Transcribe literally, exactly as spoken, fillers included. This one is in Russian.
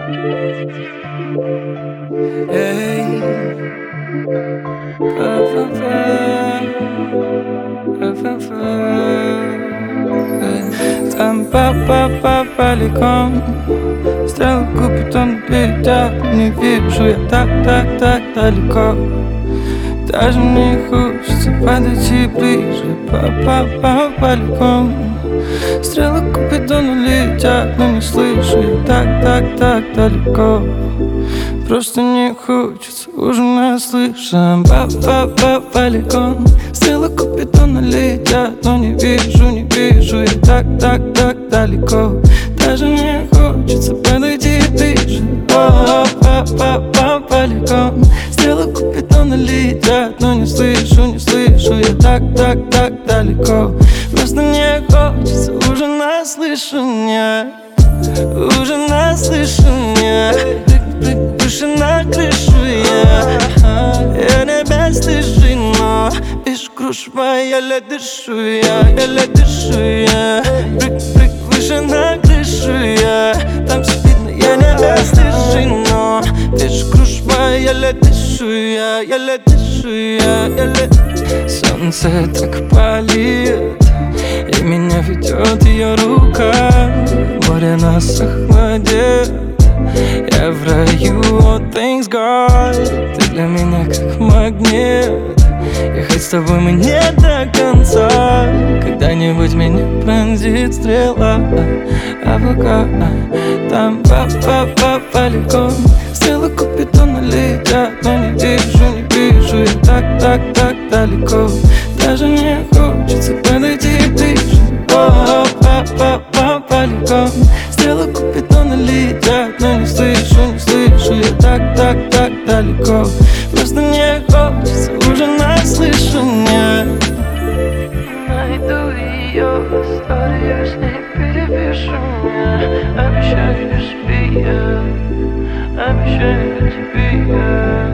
Эй, па-па-па, па-па-па. Там па-па-па поликом, стрелы Купидон летят, не вижу я так-так-так далеко. Даже мне хочется подойти ближе. Па-па-па поликом, стрелы Купидона летят, но не слышу я так-так-так далеко. Просто не хочется уже наслышан. Па-па-па полигон, стрелы Купидона летят, но не вижу, не вижу я так-так-так далеко. Даже не хочется подойти ближе. Па-па-па полигон, стрелы Купидона летят, но не слышу, не слышу я так-так-так далеко. Просто не хочется уже наслышан, уже наслышан. Выше на крышу я, я не без лжи, но вижу кружева, я еле дышу, я еле дышу, я прыг-прыг выше на крышу я, там все видно, я не без лжи, но вижу кружева, я еле дышу, я еле дышу, я еле. Солнце так палит, и меня ведет ее рука, море нас охладит. Я в раю, all things God. Ты для меня как магнит. И хоть с тобой мы не до конца, когда-нибудь меня пронзит стрела. А пока там па-па-па полигон, стрелы Купидона летят, но не вижу, не вижу я так-так-так далеко. Даже не хочется подойти ближе. Па-па-па полигон, стрелы Купидона летят, но не слышу, не слышу я так-так-так далеко. Просто не хочется уже наслышан. Найду ее историю, с ней перепишу я. Обещаю тебе, я обещаю тебе, я.